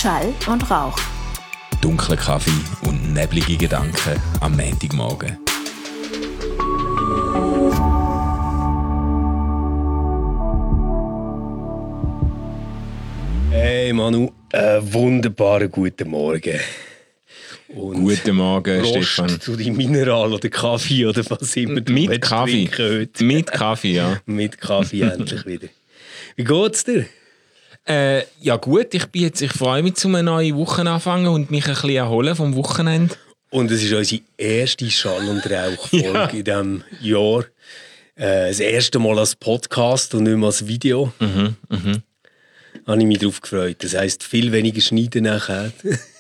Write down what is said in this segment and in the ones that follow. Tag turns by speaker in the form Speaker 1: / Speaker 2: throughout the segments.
Speaker 1: Schall und Rauch.
Speaker 2: Dunkler Kaffee und neblige Gedanken am Montagmorgen.
Speaker 3: Hey Manu, wunderbaren guten Morgen. Und
Speaker 2: Guten Morgen,
Speaker 3: Prost
Speaker 2: Stefan.
Speaker 3: zu deinem Mineral oder Kaffee oder was immer du
Speaker 2: Mit Kaffee.
Speaker 3: heute.
Speaker 2: Mit Kaffee, ja.
Speaker 3: Mit Kaffee endlich wieder. Wie geht's dir?
Speaker 2: Ja gut, ich freue mich, um eine neue Woche anfangen und mich ein bisschen erholen vom Wochenende.
Speaker 3: Und es ist unsere erste Schall- und Rauch-Folge in diesem Jahr. Das erste Mal als Podcast und nicht mehr als Video. Habe ich mich darauf gefreut. Das heisst, viel weniger schneiden nachher.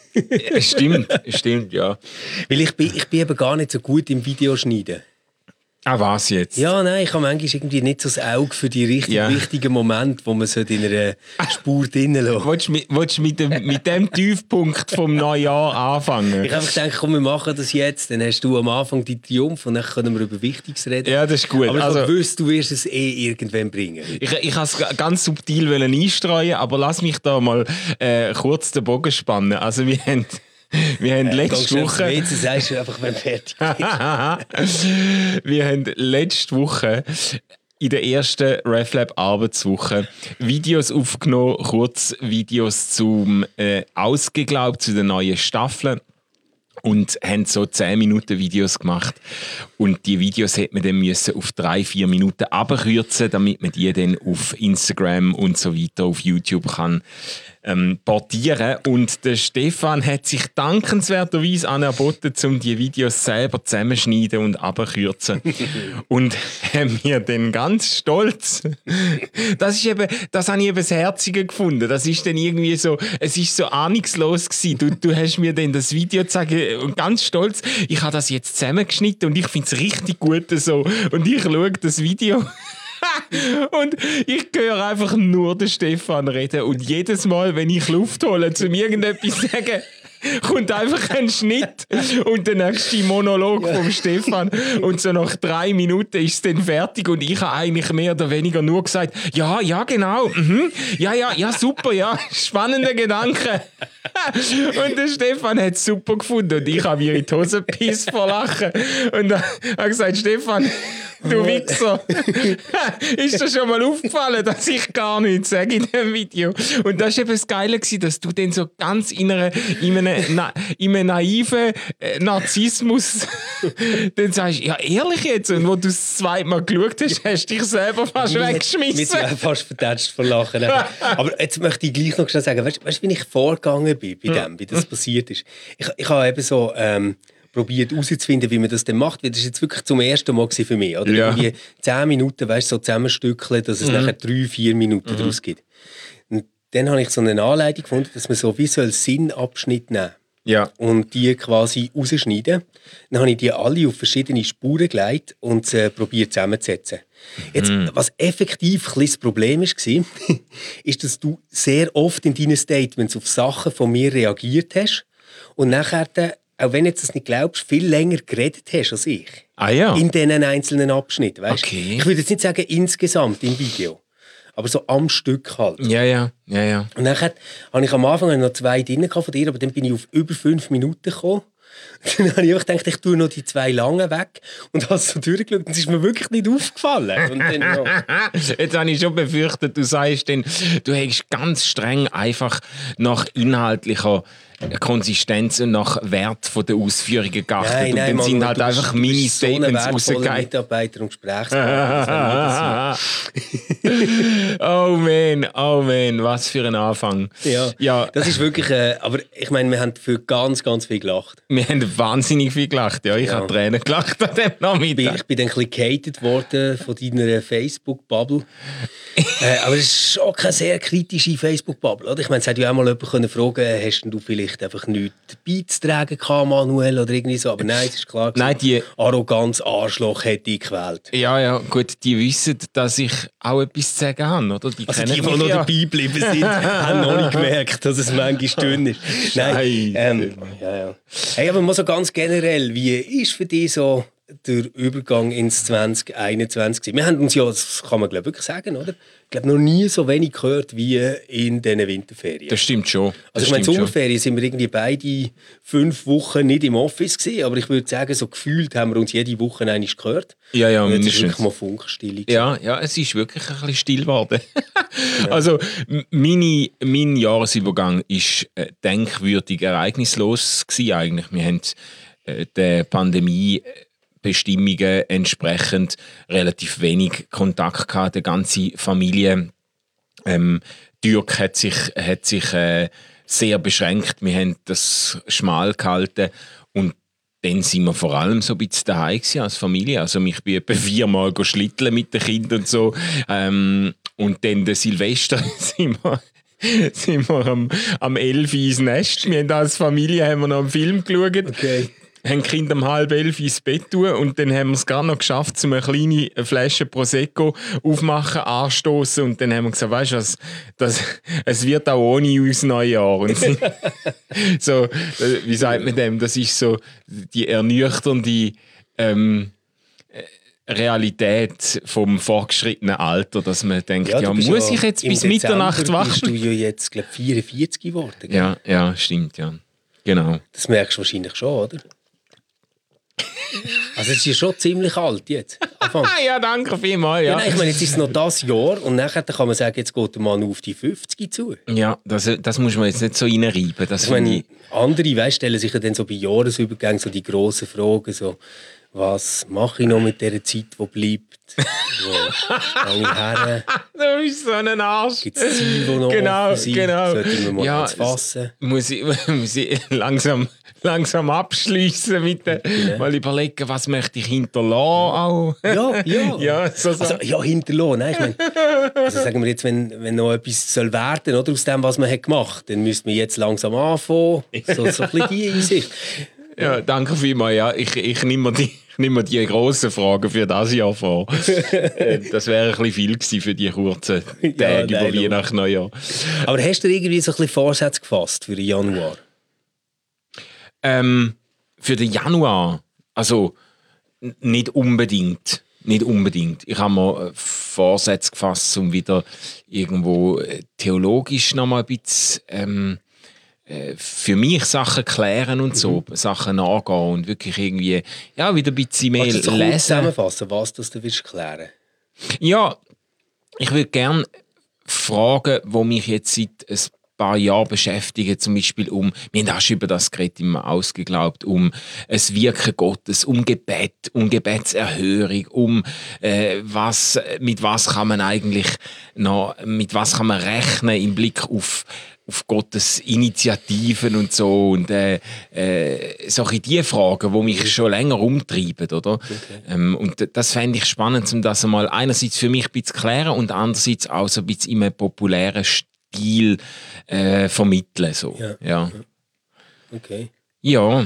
Speaker 2: Stimmt, ja.
Speaker 3: Weil ich bin eben gar nicht so gut im Videoschneiden.
Speaker 2: Ah, was jetzt?
Speaker 3: Ja, nein, ich habe manchmal irgendwie nicht so das Auge für die richtig wichtigen Momente, wo man so in einer Spur drinnen lässt.
Speaker 2: Willst du mit dem Tiefpunkt vom Neujahr anfangen?
Speaker 3: Ich habe gedacht, komm, wir machen das jetzt. Dann hast du am Anfang die Triumph und dann können wir über Wichtiges reden.
Speaker 2: Ja, das ist gut.
Speaker 3: Aber ich
Speaker 2: Also,
Speaker 3: wusste, du wirst es irgendwann bringen.
Speaker 2: Ich kann es ganz subtil einstreuen, aber lass mich da mal kurz den Bogen spannen. Also wir haben letzte Woche...
Speaker 3: Jetzt sagst du einfach, wenn du fertig bist.
Speaker 2: Wir haben letzte Woche in der ersten RefLab Arbeitswoche Videos aufgenommen, Kurzvideos zum Ausgeglaubt, zu den neuen Staffeln. Und haben so 10 Minuten Videos gemacht. Und die Videos hätte man dann müssen auf 3-4 Minuten abkürzen, damit man die dann auf Instagram und so weiter, auf YouTube kann portieren. Und der Stefan hat sich dankenswerterweise anerboten, um die Videos selber zusammenschneiden und abkürzen. Und haben wir dann ganz stolz. Das habe ich eben das Herzige gefunden. Das ist dann irgendwie so, es ist so ahnungslos gewesen. Du hast mir dann das Video gezeigt und ganz stolz, ich habe das jetzt zusammengeschnitten und ich finde es richtig gut so. Und ich schaue das Video. Und ich höre einfach nur den Stefan reden. Und jedes Mal, wenn ich Luft hole, zum irgendetwas sagen, kommt einfach ein Schnitt und der nächste Monolog vom Stefan. Und so nach 3 Minuten ist es dann fertig und ich habe eigentlich mehr oder weniger nur gesagt, ja, genau, ja, super, ja, spannender Gedanke. Und der Stefan hat es super gefunden und ich habe mir in die Hose gepisst vor Lachen. Und dann habe gesagt, Stefan, du Wichser, ist dir schon mal aufgefallen, dass ich gar nichts sage in diesem Video? Und das war eben das Geile, dass du dann so ganz in einem naiven Narzissmus dann sagst, ja ehrlich jetzt, und wo du das zweite Mal geschaut hast, hast du dich selber fast weggeschmissen.
Speaker 3: Mir ist fast vertätscht vor Lachen. Aber jetzt möchte ich gleich noch schnell sagen, weißt du, wie ich vorgegangen bin bei dem, wie das passiert ist? Ich habe eben so... probiert herauszufinden, wie man das denn macht. Das war jetzt wirklich zum ersten Mal für mich. Oder?
Speaker 2: Ja.
Speaker 3: Irgendwie 10 Minuten, weißt, so zusammenstückeln, dass es nachher 3-4 Minuten daraus gibt. Und dann habe ich so eine Anleitung gefunden, dass man so visuell Sinnabschnitte nehmen
Speaker 2: Ja.
Speaker 3: und die quasi rausschneiden. Dann habe ich die alle auf verschiedene Spuren gelegt und probiert zusammenzusetzen. Jetzt, was effektiv ein bisschen das Problem war, ist, dass du sehr oft in deinen Statements auf Sachen von mir reagiert hast und nachher auch wenn du das nicht glaubst, viel länger geredet hast als ich.
Speaker 2: Ah ja.
Speaker 3: In diesen einzelnen Abschnitten. Weißt?
Speaker 2: Okay.
Speaker 3: Ich würde jetzt nicht sagen insgesamt im Video, aber so am Stück halt.
Speaker 2: Ja.
Speaker 3: Und dann habe ich am Anfang noch 2 drin von dir, aber dann bin ich auf über 5 Minuten gekommen. Dann habe ich gedacht, ich tue noch die 2 langen weg und habe so durchgeschaut und es ist mir wirklich nicht aufgefallen. Und dann, ja.
Speaker 2: Jetzt habe ich schon befürchtet, du sagst dann, du hättest ganz streng einfach nach inhaltlicher Konsistenz und nach Wert von der Ausführungen geachtet.
Speaker 3: Nein,
Speaker 2: und dann
Speaker 3: Mann,
Speaker 2: sind halt einfach meine Statements
Speaker 3: rausgegangen.
Speaker 2: rausgegangen.
Speaker 3: Mitarbeiter und Gesprächspartner.
Speaker 2: Oh man, was für ein Anfang.
Speaker 3: Ja, das ist wirklich... aber ich meine, wir haben für ganz, ganz viel gelacht.
Speaker 2: Wir haben wahnsinnig viel gelacht. Ja, ich habe Tränen gelacht an dem Nachmittag.
Speaker 3: Ich bin dann ein bisschen gehatet worden von deiner Facebook-Bubble. Aber es ist schon keine sehr kritische Facebook-Bubble. Oder? Ich meine, es hätte ja auch mal jemand fragen können, hast du vielleicht einfach nichts beizutragen gehabt, Manuel, oder irgendwie so. Aber nein, es ist klar.
Speaker 2: Nein, die
Speaker 3: Arroganz, Arschloch hätte ich gewählt.
Speaker 2: Ja, gut, die wissen, dass ich auch etwas zu sagen habe, oder? Die
Speaker 3: Also die noch dabei geblieben sind, haben noch nicht gemerkt, dass es manchmal dünn ist. Nein, ja. Hey, aber mal so ganz generell, wie ist für dich so der Übergang ins 2021 gewesen. Wir haben uns ja, das kann man glaube wirklich sagen, oder? Ich glaube, noch nie so wenig gehört wie in diesen Winterferien.
Speaker 2: Das stimmt schon.
Speaker 3: Also ich meine, Sommerferien sind wir irgendwie beide 5 Wochen nicht im Office gewesen, aber ich würde sagen, so gefühlt haben wir uns jede Woche einmal gehört.
Speaker 2: Ja,
Speaker 3: und jetzt ist
Speaker 2: mindestens.
Speaker 3: wirklich mal Funkstille.
Speaker 2: Ja, es ist wirklich ein bisschen still geworden. Also mein Jahresübergang war denkwürdig ereignislos gewesen eigentlich. Wir haben der Pandemiebestimmungen entsprechend relativ wenig Kontakt gehabt. Die ganze Familie Dirk hat sich sehr beschränkt. Wir haben das schmal gehalten und dann sind wir vor allem so ein bisschen daheim gewesen als Familie. Also ich bin etwa 4-mal schlitteln mit den Kindern und so. Und dann der Silvester sind wir am 11 ins Nest. Wir haben als Familie noch einen Film geschaut. Okay. Haben die Kinder um 10:30 ins Bett tun und dann haben wir es gar noch geschafft, um eine kleine Flasche Prosecco aufmachen, anstoßen und dann haben wir gesagt, weißt du, es wird auch ohne uns Neujahr. Und so, wie sagt man dem? Das ist so die ernüchternde Realität vom fortgeschrittenen Alter, dass man denkt, ja muss ich jetzt bis Mitternacht wach
Speaker 3: bist du ja jetzt, glaube ich, 44 geworden.
Speaker 2: Gell? Ja, stimmt, ja. Genau.
Speaker 3: Das merkst du wahrscheinlich schon, oder? Also es ist schon ziemlich alt jetzt.
Speaker 2: Ja, danke vielmals. Ja.
Speaker 3: Ja, nein, ich meine, jetzt ist es noch das Jahr und nachher kann man sagen, jetzt geht der Mann auf die 50 zu.
Speaker 2: Ja, das muss man jetzt nicht so reinreiben.
Speaker 3: Ich meine, andere stellen sich ja dann so bei Jahresübergängen so die grossen Fragen, so, was mache ich noch mit dieser Zeit, die bleibt? Wo gehe ich her?
Speaker 2: Du bist so ein Arsch.
Speaker 3: Gibt es Ziele, die noch offen sind? Sollte man mal fassen?
Speaker 2: Muss ich langsam abschließen mit mal überlegen, was möchte ich hinterlassen auch.
Speaker 3: Ja.
Speaker 2: Ja, so.
Speaker 3: Also, ja, hinterlassen. Nein, ich meine, also sagen wir jetzt, wenn noch etwas soll werden oder, aus dem, was man hat gemacht, dann müsste man jetzt langsam anfangen. So ein bisschen die Einsicht.
Speaker 2: Ja, danke vielmals. Ja, ich nehme mir die grossen Fragen für das Jahr vor. Das wäre ein bisschen viel gewesen für die kurzen Tage über Weihnachten, Neujahr.
Speaker 3: Aber hast du irgendwie so ein bisschen Vorsätze gefasst für den Januar?
Speaker 2: Für den Januar? Also, nicht unbedingt. Ich habe mir Vorsätze gefasst, um wieder irgendwo theologisch noch mal ein bisschen für mich Sachen klären und so, Sachen angehen und wirklich irgendwie wieder ein bisschen mehr
Speaker 3: lesen.
Speaker 2: Kannst du
Speaker 3: zusammenfassen, was das du willst klären?
Speaker 2: Ja, ich würde gerne Fragen, die mich jetzt seit ein paar Jahren beschäftigen, zum Beispiel wir haben auch schon über das geredet im Ausgeglaubt, das Wirken Gottes, Gebet, Gebetserhörung, mit was kann man eigentlich mit was kann man rechnen im Blick auf Gottes Initiativen und so und solche die Fragen, die mich schon länger umtreiben, oder? Okay. Und das fände ich spannend, um das einmal einerseits für mich ein bisschen zu klären und andererseits auch so ein bisschen in einem populären Stil vermitteln. So. Ja.
Speaker 3: Okay.
Speaker 2: Ja.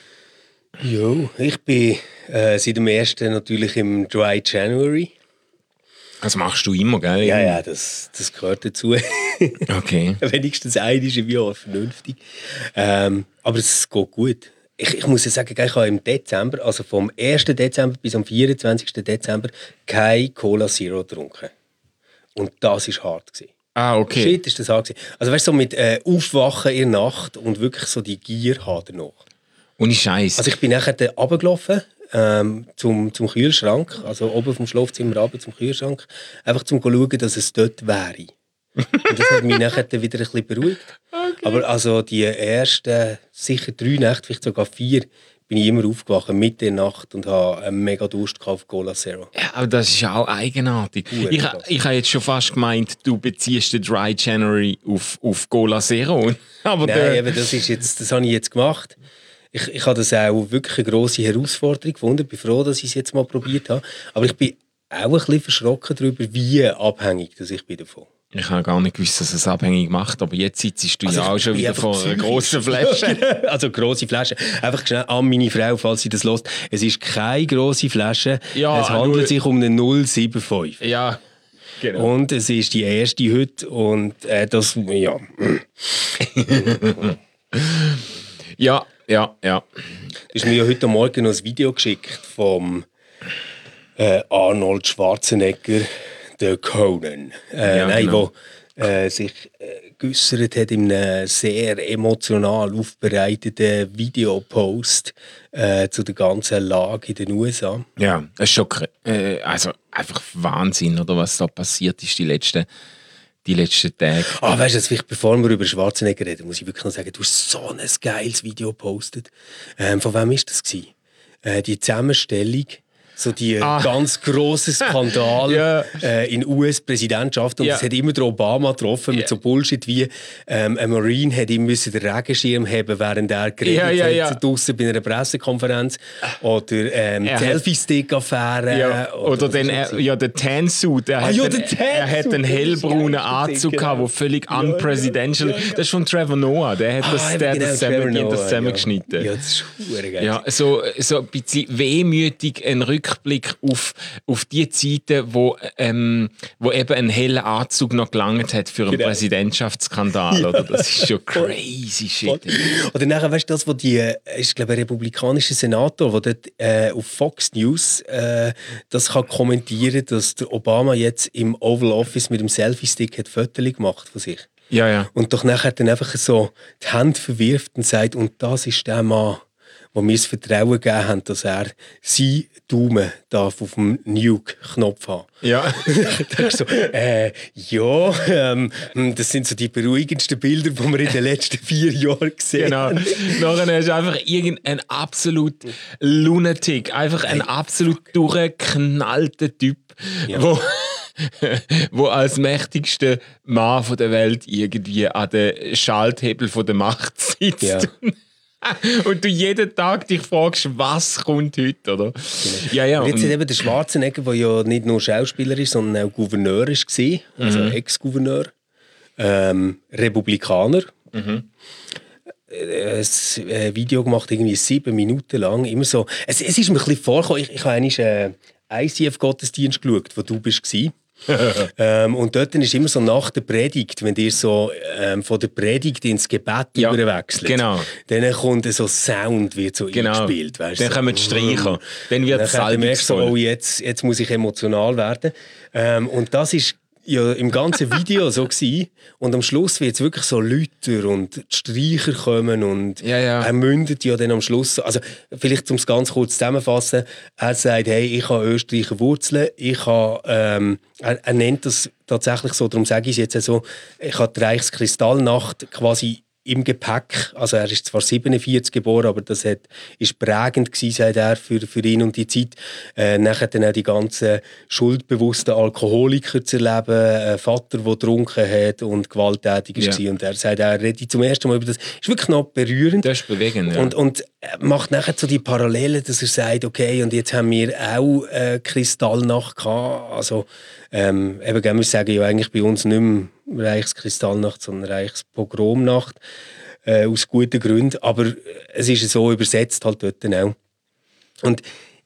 Speaker 3: Jo, ich bin seit dem 1. natürlich im Dry January.
Speaker 2: Das machst du immer, gell?
Speaker 3: Ja, das gehört dazu.
Speaker 2: Okay.
Speaker 3: Wenigstens einmal im Jahr, vernünftig. Aber es geht gut. Ich muss ja sagen, ich habe im Dezember, also vom 1. Dezember bis am 24. Dezember, keine Cola Zero getrunken. Und das war hart.
Speaker 2: Ah, okay.
Speaker 3: Shit, ist das hart gewesen. Also weißt du, so mit Aufwachen in der Nacht und wirklich so die Gier haben noch.
Speaker 2: Ohne Scheiß.
Speaker 3: Also ich bin nachher runtergelaufen zum Kühlschrank, also oben vom Schlafzimmer runter zum Kühlschrank, einfach zum zu schauen, dass es dort wäre. Und das hat mich nachher wieder ein bisschen beruhigt. Okay. Aber also die ersten sicher 3 Nächte, vielleicht sogar 4, bin ich immer aufgewacht, Mitte der Nacht und habe einen mega Durst auf Cola Zero.
Speaker 2: Ja, aber das ist auch eigenartig. Ich habe jetzt schon fast gemeint, du beziehst den Dry January auf Cola Zero. Aber
Speaker 3: nein, aber das habe ich jetzt gemacht. Ich habe das auch wirklich eine grosse Herausforderung gefunden. Ich bin froh, dass ich es jetzt mal probiert habe. Aber ich bin auch ein bisschen verschrocken darüber, wie abhängig ich bin davon.
Speaker 2: Ich habe gar nicht gewusst, dass es abhängig macht, aber jetzt sitzt du ja auch schon wieder vor einer grossen Flasche.
Speaker 3: Also grosse Flasche. Einfach schnell an meine Frau, falls sie das hört. Es ist keine grosse Flasche. Ja, es handelt sich um eine 075.
Speaker 2: Ja, genau.
Speaker 3: Und es ist die erste heute und das, ja.
Speaker 2: Ja, Ja.
Speaker 3: Du hast mir ja heute Morgen noch ein Video geschickt vom Arnold Schwarzenegger, der Conan.
Speaker 2: Genau.
Speaker 3: Wo sich geäussert hat in einem sehr emotional aufbereiteten Videopost zu der ganzen Lage in den USA.
Speaker 2: Ja, es ist schon also einfach Wahnsinn, oder was da passiert ist die letzten Tage.
Speaker 3: Weißt du, vielleicht bevor wir über Schwarzenegger reden, muss ich wirklich noch sagen, du hast so ein geiles Video gepostet. Von wem war das gewesen? Die Zusammenstellung, so die ganz grossen Skandal in US-Präsidentschaft. Und es hat immer der Obama getroffen mit so Bullshit wie ein Marine hat ihm den Regenschirm haben, während er geredet hat draussen bei einer Pressekonferenz. Oder Selfie-Stick-Affäre.
Speaker 2: Oder der Tan-Suit. Er hat einen hellbraunen Anzug gehabt, der völlig unpresidential. Das ist von Trevor Noah. Der hat das zusammengeschnitten.
Speaker 3: Ja, das ist verdammt geil.
Speaker 2: Ja, so ein bisschen wehmütig ein Rückblick auf die Zeiten, wo eben ein heller Anzug noch gelangt hat für einen Präsidentschaftsskandal. Oder? Das ist schon crazy shit.
Speaker 3: Oder nachher, weißt du, das, wo ist, glaube ich, ein republikanischer Senator, der dort auf Fox News das kann kommentieren, dass der Obama jetzt im Oval Office mit dem Selfie-Stick hat Fotos gemacht von sich.
Speaker 2: Ja.
Speaker 3: Und doch nachher dann einfach so die Hände verwirft und sagt, und das ist der Mann, wo mir das Vertrauen gegeben haben, dass er seinen Daumen darf auf dem Nuke-Knopf haben.
Speaker 2: Ja.
Speaker 3: Das sind so die beruhigendsten Bilder, die wir in den letzten 4 Jahren gesehen haben.
Speaker 2: Genau. Nachher ist einfach irgendein absolut Lunatic, einfach ein absolut durchgeknallter Typ, wo als mächtigster Mann von der Welt irgendwie an den Schalthebel von der Macht sitzt. Ja. Und du jeden Tag dich fragst, was kommt heute, oder?
Speaker 3: Genau. Ja. Und jetzt ist eben der Schwarzenegger, der ja nicht nur Schauspieler ist, sondern auch Gouverneur war, also Ex-Gouverneur, Republikaner. Ein Video gemacht, irgendwie 7 Minuten lang, immer so. Es ist mir ein bisschen vorgekommen, ich habe einmal ICF-Gottesdienst geschaut, wo du warst. Und dort ist immer so nach der Predigt, wenn ihr so von der Predigt ins Gebet überwechselt,
Speaker 2: genau.
Speaker 3: Dann kommt so Sound, wird so eingespielt. Weißt,
Speaker 2: dann kommen die Streicher, dann wird es
Speaker 3: salbungsvoll. So, jetzt muss ich emotional werden. Und das ist ja im ganzen Video so gewesen. Und am Schluss wird es wirklich so lauter und die Streicher kommen und er mündet ja dann am Schluss. Also vielleicht um es ganz kurz zusammenzufassen, er sagt, hey, ich habe Österreicher Wurzeln, er nennt das tatsächlich so, darum sage ich es jetzt so, ich habe die Reichskristallnacht quasi im Gepäck. Also er ist zwar 47 geboren, aber das ist prägend gewesen, sagt er, für ihn und die Zeit. Nachher dann auch die ganzen schuldbewussten Alkoholiker zu erleben, ein Vater, der getrunken hat und gewalttätig war. Und er sagt, er redet zum ersten Mal über das. Ist wirklich noch berührend.
Speaker 2: Das ist bewegend, ja.
Speaker 3: Und macht nachher so die Parallelen, dass er sagt, okay, und jetzt haben wir auch Kristallnacht gehabt. Also eben, wir sagen ja eigentlich bei uns nicht mehr Reichskristallnacht, sondern Reichspogromnacht, aus guten Gründen. Aber es ist so übersetzt halt dort auch. Und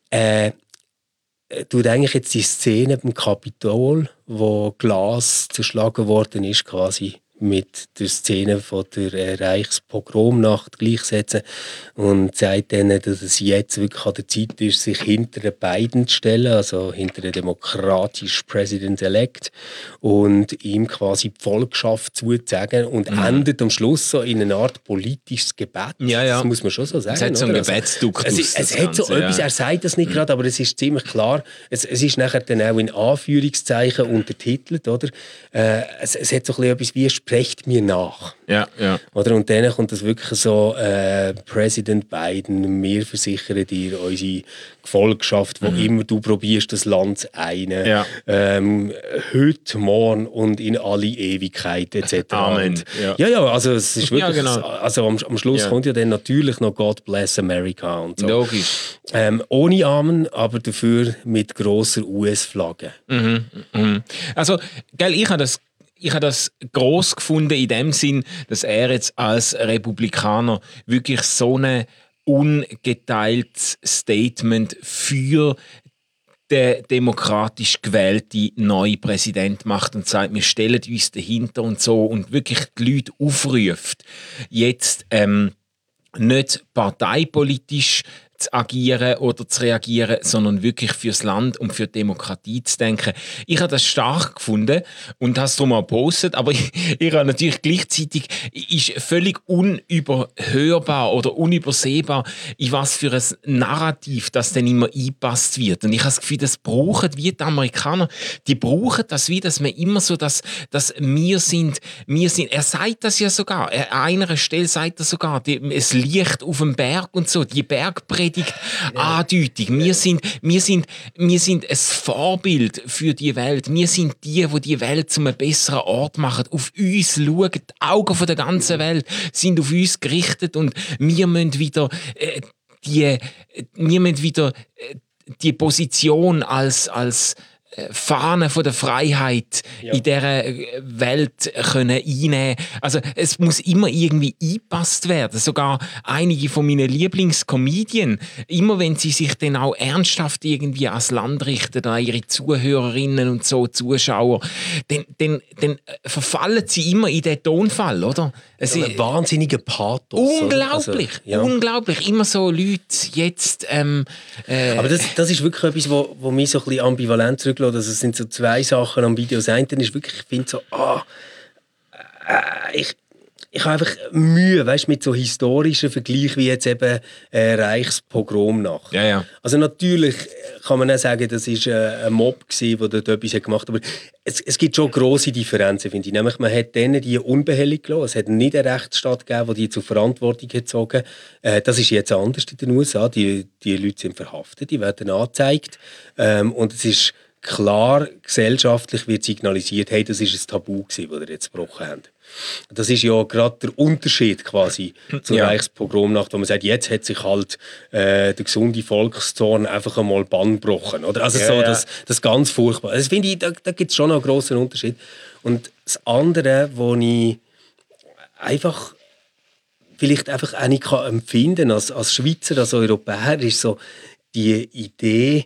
Speaker 3: tut eigentlich jetzt die Szene beim Kapitol, wo Glas zerschlagen worden ist, quasi mit der Szene von der Reichspogromnacht gleichsetzen und sagt denen, dass es jetzt wirklich an der Zeit ist, sich hinter den beiden zu stellen, also hinter den demokratischen President-elect und ihm quasi die Volksschaft zuzusagen und endet am Schluss so in einer Art politisches Gebet.
Speaker 2: Ja.
Speaker 3: Das muss man schon so sagen.
Speaker 2: Es hat so einen Gebetsduktus.
Speaker 3: Es hat so etwas, er sagt das nicht gerade, aber es ist ziemlich klar. Es ist nachher dann auch in Anführungszeichen untertitelt, oder? Es hat so ein bisschen etwas wie «Sprecht mir nach».
Speaker 2: Ja.
Speaker 3: Oder? Und dann kommt das wirklich so, Präsident Biden, wir versichern dir unsere Gefolgschaft, wo immer du probierst, das Land zu einen.
Speaker 2: Ja.
Speaker 3: Heute, morgen und in alle Ewigkeit etc.
Speaker 2: Amen.
Speaker 3: Ja, also es ist wirklich,
Speaker 2: genau.
Speaker 3: also am Schluss kommt ja dann natürlich noch «God bless America» und so.
Speaker 2: Logisch.
Speaker 3: Ohne Amen, aber dafür mit grosser US-Flagge.
Speaker 2: Also, gell, ich habe das gross gefunden in dem Sinn, dass er jetzt als Republikaner wirklich so ein ungeteiltes Statement für den demokratisch gewählte neue Präsident macht und sagt, wir stellen uns dahinter und so und wirklich die Leute aufruft, jetzt nicht parteipolitisch zu agieren oder zu reagieren, sondern wirklich fürs Land und für die Demokratie zu denken. Ich habe das stark gefunden und habe es darum auch gepostet, aber ich habe natürlich gleichzeitig ist völlig unüberhörbar oder unübersehbar, in was für ein Narrativ das dann immer eingepasst wird. Und ich habe das Gefühl, das brauchen wie die Amerikaner, die brauchen das wie, dass man immer so, dass wir sind, er sagt das ja sogar, an einer Stelle sagt er sogar, es liegt auf dem Berg und so, die Bergpredigt andeutig. Wir sind ein Vorbild für die Welt. Wir sind die Welt zu einem besseren Ort machen. Auf uns schauen, die Augen von der ganzen Welt sind auf uns gerichtet und wir müssen wieder die Position als Fahne von der Freiheit in dieser Welt können einnehmen. Also es muss immer irgendwie eingepasst werden. Sogar einige von meinen Lieblingscomedien, immer wenn sie sich dann auch ernsthaft irgendwie ans Land richten, an ihre Zuhörerinnen und so, Zuschauer, dann verfallen sie immer in diesen Tonfall, oder?
Speaker 3: Ein wahnsinniger Pathos.
Speaker 2: Unglaublich, unglaublich. Immer so Leute jetzt...
Speaker 3: Aber das ist wirklich etwas, wo mich so ein bisschen ambivalent zurücklässt. Also es sind so zwei Sachen am Video. Das eine ist wirklich, ich finde so, ich habe einfach Mühe, weißt, mit so historischen Vergleichen wie jetzt eben Reichspogromnacht.
Speaker 2: Ja.
Speaker 3: Also natürlich kann man auch sagen, das war ein Mob, der dort etwas gemacht hat. Aber es gibt schon grosse Differenzen, finde ich. Nämlich, man hat denen die unbehelligt gelassen. Es hat nicht einen Rechtsstaat gegeben, der die zur Verantwortung gezogen hat. Das ist jetzt anders in den USA. Die Leute sind verhaftet, die werden angezeigt. Und es ist klar, gesellschaftlich wird signalisiert, hey, das ist ein Tabu gewesen, das ihr jetzt gebrochen habt. Das ist ja gerade der Unterschied quasi zur Reichspogromnacht, wo man sagt, jetzt hat sich halt der gesunde Volkszorn einfach einmal Bann gebrochen. Oder? Also das ganz furchtbar. Das finde ich, da gibt es schon einen grossen Unterschied. Und das andere, wo ich einfach vielleicht einfach auch nicht empfinden kann, als Schweizer, als Europäer, ist so die Idee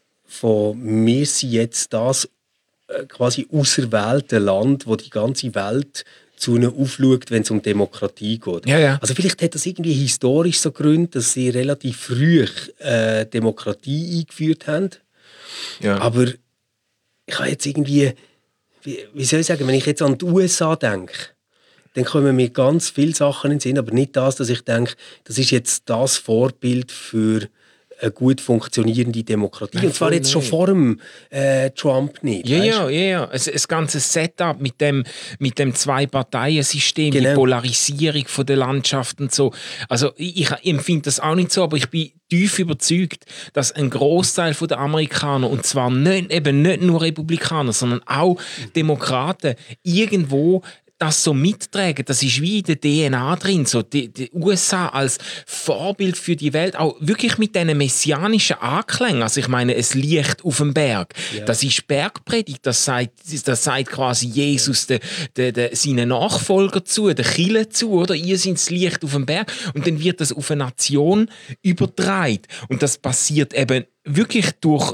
Speaker 3: von wir sind jetzt das quasi auserwählte Land, wo die ganze Welt zu ihnen aufschaut, wenn es um Demokratie geht.
Speaker 2: Ja.
Speaker 3: Also vielleicht hat das irgendwie historisch so Gründe, dass sie relativ früh Demokratie eingeführt haben.
Speaker 2: Ja.
Speaker 3: Aber ich habe jetzt irgendwie, wie soll ich sagen, wenn ich jetzt an die USA denke, dann kommen mir ganz viele Sachen in den Sinn, aber nicht das, dass ich denke, das ist jetzt das Vorbild für eine gut funktionierende Demokratie. Und zwar jetzt schon vor dem Trump nicht.
Speaker 2: Ja. Ein ganzes Setup mit dem Zwei-Parteien-System, die Polarisierung von der Landschaft und so. Also ich empfinde das auch nicht so, aber ich bin tief überzeugt, dass ein Großteil der Amerikaner, und zwar nicht nur Republikaner, sondern auch Demokraten, irgendwo das so mittragen, das ist wie in der DNA drin, so die USA als Vorbild für die Welt, auch wirklich mit diesen messianischen Anklängen. Also ich meine, es liegt auf dem Berg. Ja. Das ist Bergpredigt, das sagt quasi Jesus seinen Nachfolger zu, der Kirche zu, oder? Ihr seid das Licht auf dem Berg. Und dann wird das auf eine Nation übertragen. Und das passiert eben wirklich durch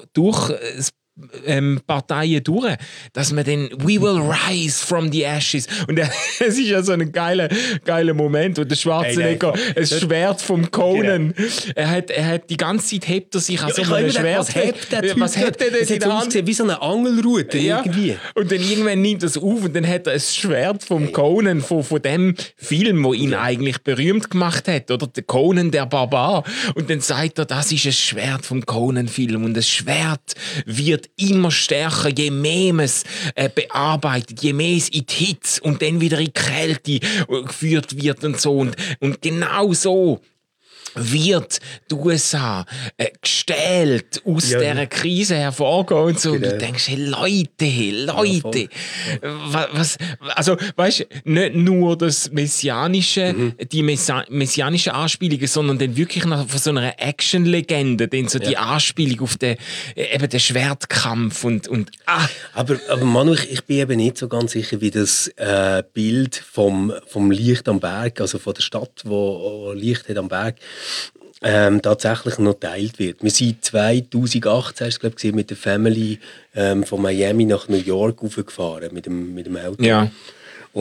Speaker 2: Parteien durch, dass man dann «We will rise from the ashes» und es ist ja so ein geiler Moment, wo der Schwarzenegger ein Schwert vom Conan, er hat die ganze Zeit hebt er sich an so einem Schwert.
Speaker 3: Was hebt er denn in der Hand? Wie so eine Angelrute irgendwie.
Speaker 2: Und dann irgendwann nimmt er es auf und dann hat er ein Schwert vom Conan, von dem Film, wo ihn eigentlich berühmt gemacht hat, oder der Conan der Barbar. Und dann sagt er, das ist ein Schwert vom Conan-Film und das Schwert wird immer stärker, je mehr man es bearbeitet, je mehr es in die Hitze und dann wieder in die Kälte geführt wird und so. Und genau so wird die USA gestählt aus dieser Krise hervorgehen und so. Genau. Und du denkst, hey, Leute, was, also weißt, nicht nur das messianische, die messianische Anspielungen, sondern dann wirklich nach so einer Action-Legende, dann so die Anspielung auf den Schwertkampf und
Speaker 3: Aber Manu, ich bin eben nicht so ganz sicher, wie das Bild vom Licht am Berg, also von der Stadt, wo Licht hat am Berg, tatsächlich noch geteilt wird. Wir sind 2018 mit der Family von Miami nach New York raufgefahren mit dem Auto.
Speaker 2: Ja.
Speaker 3: Und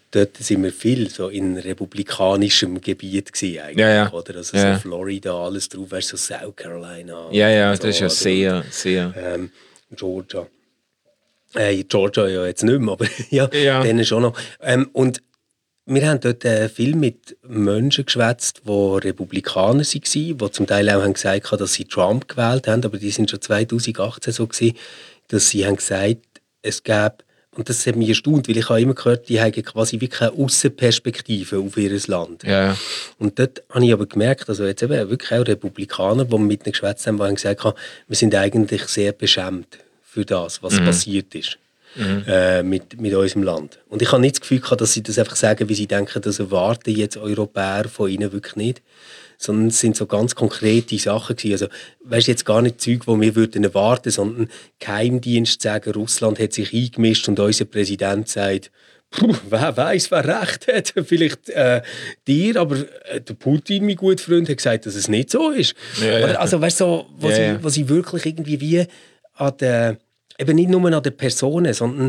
Speaker 3: dort sind wir viel so in republikanischem Gebiet gewesen, eigentlich,
Speaker 2: Ja.
Speaker 3: oder? Also
Speaker 2: Ja.
Speaker 3: so Florida, alles drauf, weißt du, so South Carolina.
Speaker 2: Ja,
Speaker 3: und so,
Speaker 2: das ist ja
Speaker 3: oder?
Speaker 2: sehr.
Speaker 3: Georgia. Georgia ja jetzt nicht mehr, aber ja,
Speaker 2: Ja.
Speaker 3: dann schon noch. Und wir haben dort viel mit Menschen geschwätzt, die Republikaner waren, die zum Teil auch haben gesagt haben, dass sie Trump gewählt haben, aber die sind schon 2018 so gewesen, dass sie haben gesagt, es gäbe, und das hat mich erstaunt, weil ich habe immer gehört, die haben quasi wie keine Aussenperspektive auf ihr Land.
Speaker 2: Ja.
Speaker 3: Und dort habe ich aber gemerkt, also jetzt eben wirklich auch Republikaner, die mit ihnen geschwätzt haben, die haben gesagt haben, wir sind eigentlich sehr beschämt für das, was passiert ist. Mit unserem Land. Und ich habe nicht das Gefühl gehabt, dass sie das einfach sagen, wie sie denken, das erwarten jetzt Europäer von ihnen wirklich nicht. Sondern es sind so ganz konkrete Sachen gewesen. Also, weißt du, jetzt gar nicht Zeug, die wir würden erwarten, sondern Geheimdienst sagen, Russland hat sich eingemischt und unser Präsident sagt, wer weiß, wer recht hat. Vielleicht dir, aber der Putin, mein guter Freund, hat gesagt, dass es nicht so ist.
Speaker 2: Ja.
Speaker 3: Also, weißt du, so, wo sie wirklich irgendwie wie an der, eben nicht nur an den Personen, sondern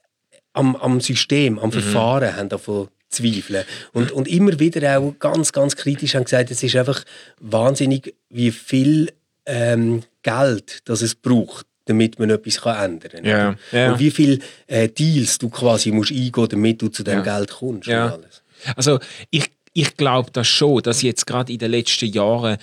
Speaker 3: am System, am Verfahren haben davon zweifeln. Und immer wieder auch ganz, ganz kritisch haben gesagt, es ist einfach wahnsinnig, wie viel Geld das es braucht, damit man etwas ändern kann.
Speaker 2: Ja.
Speaker 3: Und wie viele Deals du quasi musst eingehen, damit du zu dem Geld kommst.
Speaker 2: Ja.
Speaker 3: Und alles.
Speaker 2: Also ich glaube das schon, dass jetzt gerade in den letzten Jahren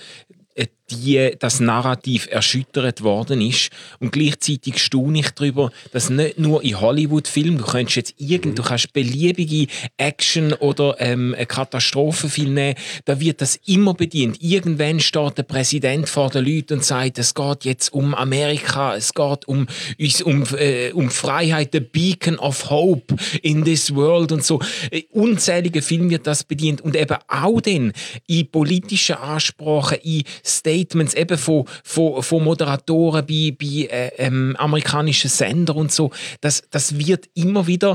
Speaker 2: das Narrativ erschüttert worden ist. Und gleichzeitig staune ich darüber, dass nicht nur in Hollywood-Filmen, du kannst beliebige Action- oder Katastrophenfilme nehmen, da wird das immer bedient. Irgendwann steht der Präsident vor den Leuten und sagt, es geht jetzt um Amerika, es geht um Freiheit, the beacon of hope in this world und so. Unzählige Filme wird das bedient und eben auch dann in politischen Ansprachen, in Statements eben von Moderatoren bei amerikanischen Sendern und so. Das wird immer wieder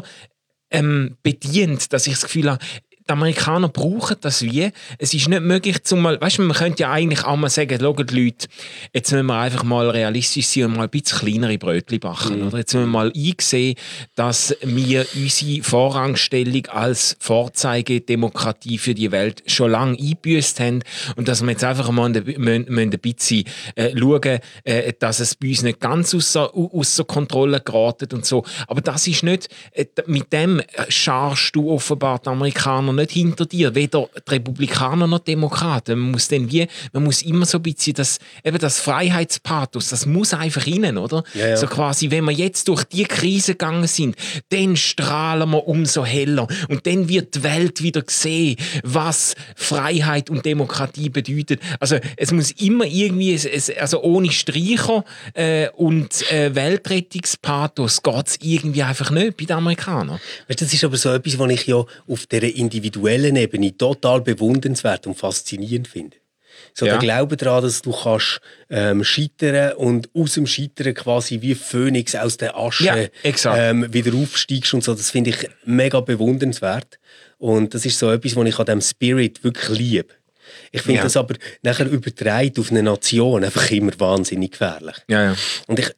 Speaker 2: bedient, dass ich das Gefühl habe, die Amerikaner brauchen das wie. Es ist nicht möglich, weißt du, man könnte ja eigentlich auch mal sagen, schaut Leute, jetzt müssen wir einfach mal realistisch sein und mal ein bisschen kleinere Brötchen backen. Oder? Jetzt müssen wir mal einsehen, dass wir unsere Vorrangstellung als Vorzeigedemokratie für die Welt schon lange eingebüßt haben und dass wir jetzt einfach mal ein bisschen schauen, dass es bei uns nicht ganz ausser Kontrolle geraten und so. Aber das ist nicht, mit dem scharst du offenbar die Amerikaner nicht hinter dir, weder die Republikaner noch die Demokraten. Man muss immer so ein bisschen das Freiheitspathos, das muss einfach rein, oder?
Speaker 3: Ja.
Speaker 2: So quasi, wenn wir jetzt durch die Krise gegangen sind, dann strahlen wir umso heller und dann wird die Welt wieder sehen, was Freiheit und Demokratie bedeutet. Also es muss immer irgendwie, also ohne Streicher und Weltrettungspathos geht es irgendwie einfach nicht bei den Amerikanern.
Speaker 3: Weißt, das ist aber so etwas, was ich ja auf dieser individuellen Ebene total bewundernswert und faszinierend finde. So der Glaube daran, dass du kannst scheitern und aus dem Scheitern quasi wie Phönix aus der Asche wieder aufsteigst und so, das finde ich mega bewundernswert. Und das ist so etwas, was ich an diesem Spirit wirklich liebe. Ich finde das aber nachher übertragen auf eine Nation einfach immer wahnsinnig gefährlich.
Speaker 2: Ja.
Speaker 3: Und ich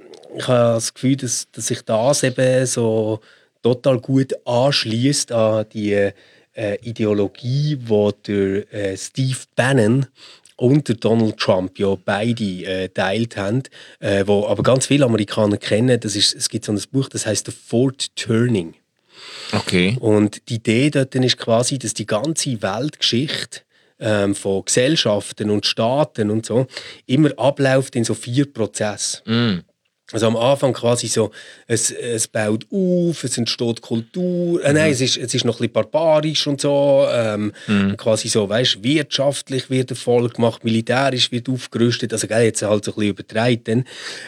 Speaker 3: habe das Gefühl, dass sich das eben so total gut anschließt an die Ideologie, die der Steve Bannon und der Donald Trump ja beide teilt haben, wo aber ganz viele Amerikaner kennen. Es gibt so ein Buch, das heißt «The Fourth Turning».
Speaker 2: Okay.
Speaker 3: Und die Idee dort ist quasi, dass die ganze Weltgeschichte von Gesellschaften und Staaten und so immer abläuft in so 4 Prozessen. Also am Anfang quasi so, es baut auf, es entsteht Kultur, nein, es ist noch ein bisschen barbarisch und so, quasi so, weißt, wirtschaftlich wird Erfolg gemacht, militärisch wird aufgerüstet, also jetzt halt so ein bisschen übertreibt.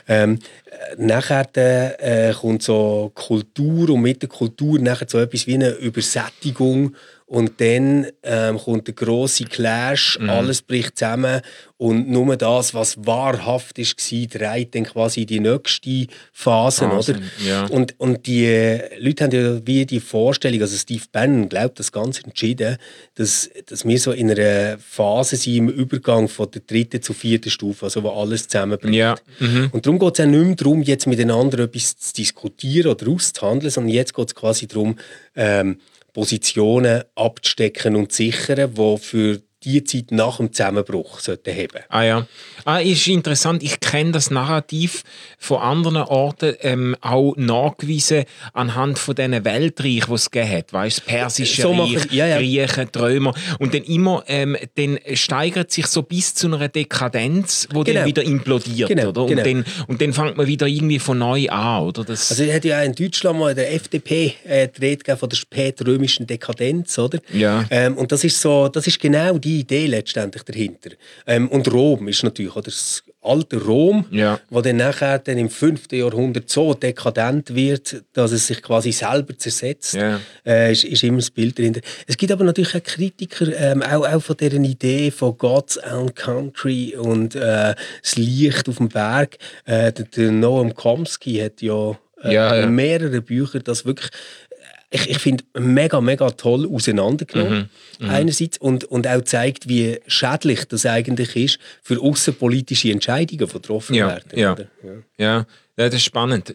Speaker 3: Nachher kommt so Kultur und mit der Kultur nachher so etwas wie eine Übersättigung. Und dann kommt der grosse Clash, alles bricht zusammen und nur das, was wahrhaft war, dreht dann quasi in die nächste Phase. Oder?
Speaker 2: Ja.
Speaker 3: Und die Leute haben ja wie die Vorstellung, also Steve Bannon glaubt das ganz entschieden, dass wir so in einer Phase sind im Übergang von der 3. zur 4. Stufe, also wo alles zusammenbricht.
Speaker 2: Ja.
Speaker 3: Und darum geht es auch nicht mehr darum, jetzt miteinander etwas zu diskutieren oder auszuhandeln, sondern jetzt geht es quasi darum, Positionen abzustecken und zu sichern, die für die Zeit nach dem Zusammenbruch sollten haben.
Speaker 2: Ah ja. Ist interessant. Ich kenne das Narrativ von anderen Orten auch nachgewiesen anhand von diesen Weltreichen, die es gegeben hat. Weißt, das Persische Reich, Griechen, die Römer. Und dann immer dann steigert sich so bis zu einer Dekadenz, die dann wieder implodiert. Oder? Und dann fängt man wieder irgendwie von neu an. Oder? Das
Speaker 3: also es hat ja in Deutschland mal der FDP die Rede von der spätrömischen Dekadenz. Oder?
Speaker 2: Ja.
Speaker 3: Und das ist genau die Idee letztendlich dahinter. Und Rom ist natürlich, oder das alte Rom, wo dann nachher dann im 5. Jahrhundert so dekadent wird, dass es sich quasi selber zersetzt, ist immer das Bild dahinter. Es gibt aber natürlich auch Kritiker, auch von dieser Idee von God's Own Country und das Licht auf dem Berg. Der Noam Chomsky hat in mehreren Büchern das wirklich ich finde, mega, mega toll auseinandergenommen. Einerseits und auch zeigt, wie schädlich das eigentlich ist, für außenpolitische Entscheidungen, die getroffen werden.
Speaker 2: Ja, das ist spannend.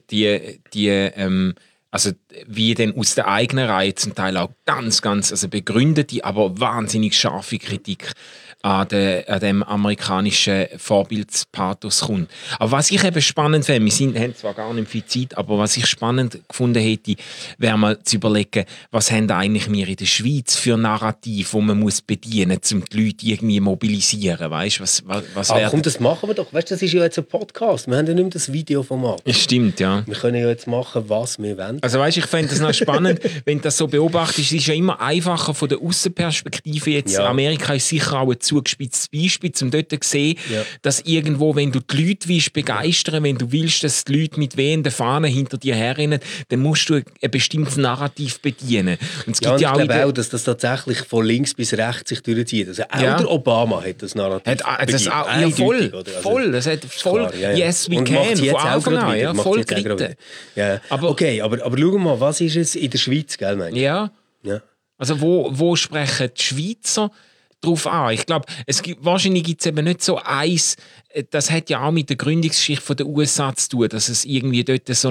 Speaker 2: Also wie dann aus der eigenen Reihe zum Teil auch ganz, also begründete, aber wahnsinnig scharfe Kritik an dem amerikanischen Vorbildspathos kommt. Aber was ich eben spannend finde, wir haben zwar gar nicht viel Zeit, aber was ich spannend gefunden hätte, wäre mal zu überlegen, was haben eigentlich wir in der Schweiz für Narrativ, die man muss bedienen muss, um die Leute irgendwie mobilisieren. Weißt du, was
Speaker 3: komm, das machen wir doch. Weißt du, das ist ja jetzt ein Podcast. Wir haben ja nicht mehr das Videoformat.
Speaker 2: Stimmt, ja.
Speaker 3: Wir können ja jetzt machen, was wir wollen.
Speaker 2: Also weißt, ich fände das noch spannend, wenn du das so beobachtest. Es ist ja immer einfacher von der Außenperspektive. Jetzt Amerika ist sicher auch ein zugespitztes Beispiel, um dort zu sehen, dass irgendwo, wenn du die Leute willst begeistern, wenn du willst, dass die Leute mit wehenden Fahnen hinter dir herrennen, dann musst du ein bestimmtes Narrativ bedienen. Und es gibt
Speaker 3: ich glaube auch, dass das tatsächlich von links bis rechts sich durchzieht. Also auch der Obama hat das Narrativ bedient.
Speaker 2: Voll. Das hat voll klar, Yes, we can. Von Anfang an. Voll geritten.
Speaker 3: Aber schauen wir mal, was ist es in der Schweiz, gell, meinst du?
Speaker 2: Ja. Also wo sprechen die Schweizer drauf an? Ich glaube, wahrscheinlich gibt es eben nicht so eins, das hat ja auch mit der Gründungsgeschichte der USA zu tun, dass es irgendwie dort so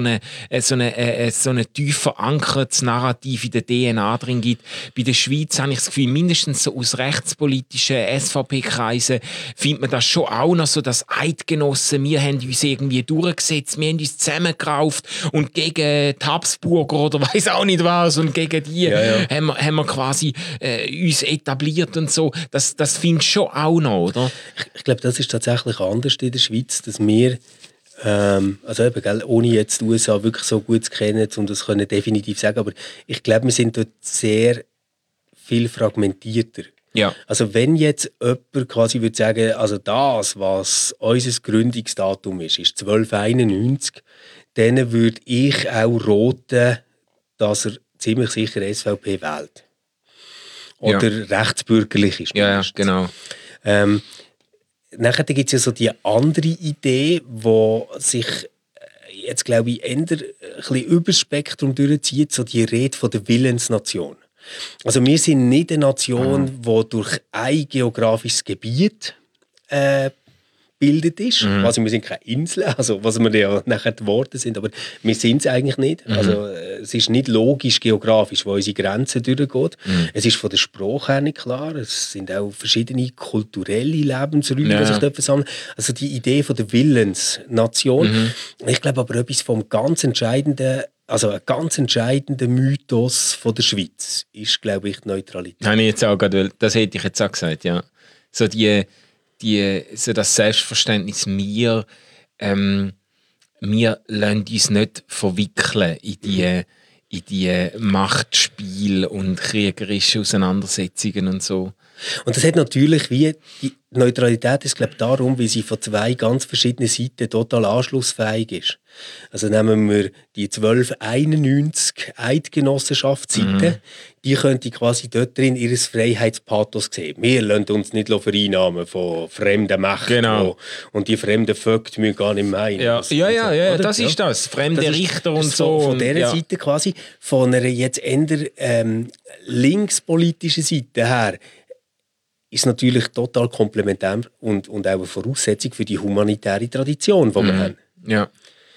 Speaker 2: eine tief verankertes Narrativ in der DNA drin gibt. Bei der Schweiz habe ich das Gefühl, mindestens so aus rechtspolitischen SVP-Kreisen findet man das schon auch noch so, dass Eidgenossen, wir haben uns irgendwie durchgesetzt, wir haben uns zusammengerauft und gegen die Habsburger oder weiss auch nicht was und gegen die haben wir quasi uns etabliert und so. Das findest du schon auch noch, oder?
Speaker 3: Ich glaube, das ist tatsächlich anders in der Schweiz, dass wir, also eben, gell, ohne jetzt die USA wirklich so gut zu kennen, um das können definitiv sagen, aber ich glaube, wir sind dort sehr viel fragmentierter.
Speaker 2: Ja.
Speaker 3: Also wenn jetzt jemand quasi würde sagen, also das, was unser Gründungsdatum ist 1291, dann würde ich auch roten, dass er ziemlich sicher SVP wählt. Oder rechtsbürgerlich ist.
Speaker 2: Ja, genau.
Speaker 3: Nachher gibt es ja so die andere Idee, die sich jetzt, glaube ich, eher ein bisschen über das Spektrum durchzieht, so die Rede von der Willensnation. Also wir sind nicht eine Nation, die durch ein geografisches Gebiet gebildet ist. Also wir sind keine Insel, also was wir ja nachher geworden sind, aber wir sind es eigentlich nicht. Also es ist nicht logisch geografisch, wo unsere Grenzen durchgeht. Es ist von der Sprache her nicht klar. Es sind auch verschiedene kulturelle Lebensräume, die sich dort versammeln. Also die Idee von der Willensnation. Ich glaube aber etwas vom ganz entscheidenden, also ein ganz entscheidender Mythos von der Schweiz ist, glaube ich, die Neutralität.
Speaker 2: Habe ich jetzt auch gerade, das hätte ich jetzt auch gesagt, ja. So so das Selbstverständnis, wir lassen uns nicht verwickeln in die Machtspiele und kriegerische Auseinandersetzungen und so.
Speaker 3: Und das hat natürlich wie die Neutralität ist, glaube ich, darum, weil sie von zwei ganz verschiedenen Seiten total anschlussfähig ist. Also nehmen wir die 1291 Eidgenossenschaftsseite, die könnte quasi dort drin ihr Freiheitspathos sehen. Wir lassen uns nicht vereinnahmen von fremden Mächten.
Speaker 2: Genau.
Speaker 3: Und die fremden Vögte müssen gar nicht meinen.
Speaker 2: Ja, das ist das. Fremde Richter und so.
Speaker 3: Von dieser Seite quasi, von einer jetzt eher linkspolitischen Seite her, ist natürlich total komplementär und auch eine Voraussetzung für die humanitäre Tradition, die wir haben.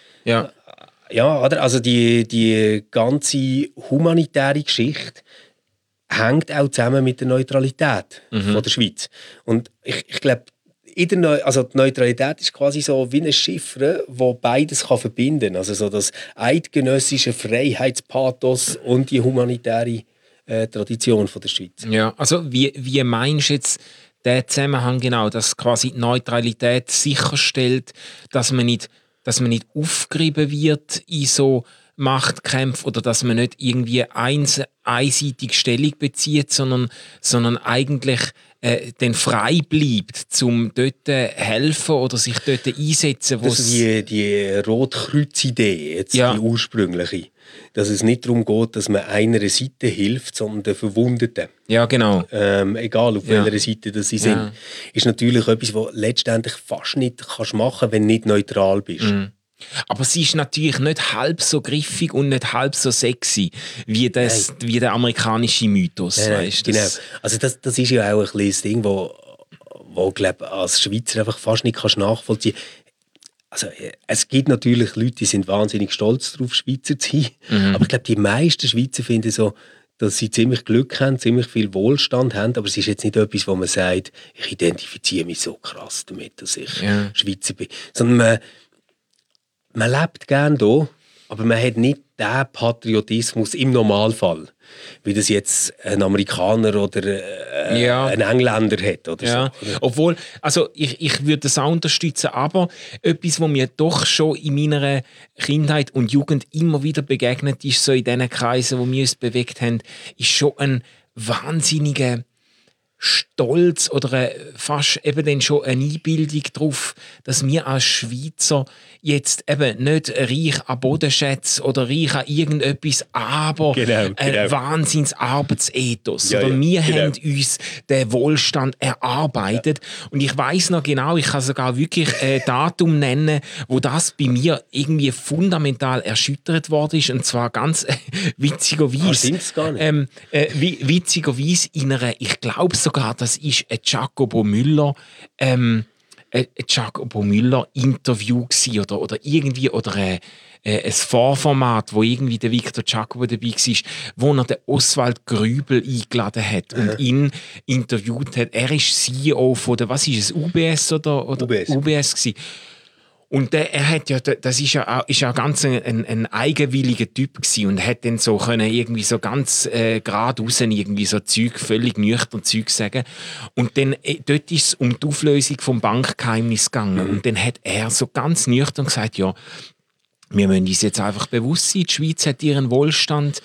Speaker 3: Ja, oder? Also die ganze humanitäre Geschichte hängt auch zusammen mit der Neutralität von der Schweiz. Und ich glaube, die Neutralität ist quasi so wie ein Chiffre, wo beides kann verbinden kann. Also so das eidgenössische Freiheitspathos und die humanitäre Tradition von der Schweiz.
Speaker 2: Ja, also wie meinst du jetzt den Zusammenhang genau, dass quasi die Neutralität sicherstellt, dass man nicht aufgerieben wird in so Machtkämpfe oder dass man nicht irgendwie einseitig Stellung bezieht, sondern eigentlich dann frei bleibt, um dort helfen oder sich dort einsetzen.
Speaker 3: Das ist die Rotkreuz-Idee, jetzt die ursprüngliche. Dass es nicht darum geht, dass man einer Seite hilft, sondern den Verwundeten.
Speaker 2: Ja, genau.
Speaker 3: Egal auf welcher Seite das sie sind. Ist natürlich etwas, was letztendlich fast nicht machen kannst, wenn du nicht neutral bist.
Speaker 2: Aber sie ist natürlich nicht halb so griffig und nicht halb so sexy wie der amerikanische Mythos. Weißt,
Speaker 3: genau. Also das ist ja auch ein bisschen das Ding, wo glaube als Schweizer einfach fast nicht nachvollziehen kannst. Also, es gibt natürlich Leute, die sind wahnsinnig stolz darauf, Schweizer zu sein. Aber ich glaube, die meisten Schweizer finden so, dass sie ziemlich Glück haben, ziemlich viel Wohlstand haben. Aber es ist jetzt nicht etwas, wo man sagt, ich identifiziere mich so krass damit, dass ich Schweizer bin. Sondern man lebt gerne hier, aber man hat nicht den Patriotismus im Normalfall, wie das jetzt ein Amerikaner oder ein Engländer hat. Oder so.
Speaker 2: Obwohl, also ich würde das auch unterstützen, aber etwas, was mir doch schon in meiner Kindheit und Jugend immer wieder begegnet ist, so in diesen Kreisen, wo wir uns bewegt haben, ist schon ein wahnsinniger Stolz oder fast eben dann schon eine Einbildung darauf, dass wir als Schweizer jetzt eben nicht reich an Bodenschätzen oder reich an irgendetwas, aber ein Wahnsinns-Arbeitsethos. Wir haben uns den Wohlstand erarbeitet. Und ich weiss noch genau, ich kann sogar wirklich ein Datum nennen, wo das bei mir irgendwie fundamental erschüttert worden ist. Und zwar ganz witzigerweise. Witzigerweise in einer, ich glaube sogar, das ist ein Jacobo Müller Interview gsi oder irgendwie oder ein Vorformat, wo irgendwie der Victor Jacobo dabei war, wo er den Oswald Grübel eingeladen hat und ihn interviewt hat. Er ist CEO von der, was ist es, UBS oder UBS gsi. Und er hat ja, das ist ja ganz ein eigenwilliger Typ gewesen und hat dann so können irgendwie so ganz geradeaus irgendwie so Zeug, völlig nüchtern Zeug sagen. Und dann, dort ist es um die Auflösung vom Bankgeheimnis gegangen. Und dann hat er so ganz nüchtern gesagt, ja, wir müssen uns jetzt einfach bewusst sein, die Schweiz hat ihren Wohlstand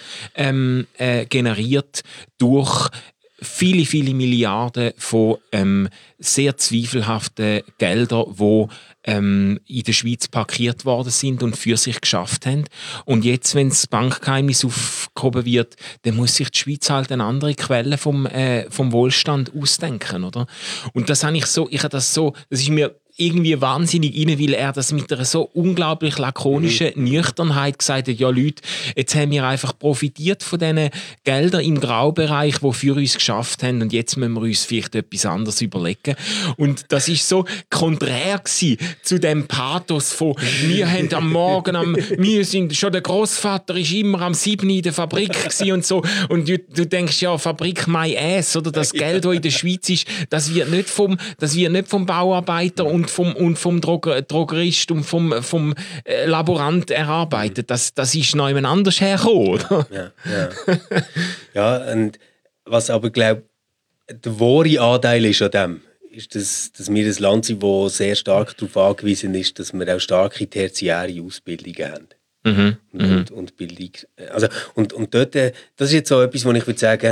Speaker 2: generiert durch viele, viele Milliarden von sehr zweifelhaften Geldern, die in der Schweiz parkiert worden sind und für sich geschafft haben. Und jetzt, wenn das Bankgeheimnis aufgehoben wird, dann muss sich die Schweiz halt eine andere Quelle vom Wohlstand ausdenken, oder? Und das das ist mir irgendwie wahnsinnig rein, weil er das mit einer so unglaublich lakonischen Nüchternheit gesagt hat, ja Leute, jetzt haben wir einfach profitiert von diesen Geldern im Graubereich, die für uns geschafft haben und jetzt müssen wir uns vielleicht etwas anderes überlegen. Und das ist so konträr gewesen zu dem Pathos von wir haben am Morgen, wir sind schon, der Großvater ist immer am 7 in der Fabrik gewesen und so. Und du denkst, ja, Fabrik my ass, oder das Geld, das in der Schweiz ist, das wird nicht vom Bauarbeiter und vom Drogerist und vom Laborant erarbeitet. Das ist noch jemand anders hergekommen, oder?
Speaker 3: Ja, und was aber, glaube der wahre Anteil ist an dem, ist, dass wir ein Land sind, das sehr stark darauf angewiesen ist, dass wir auch starke tertiäre Ausbildungen haben. Und Bildung. Also, und dort, das ist jetzt so etwas, wo ich würde sagen,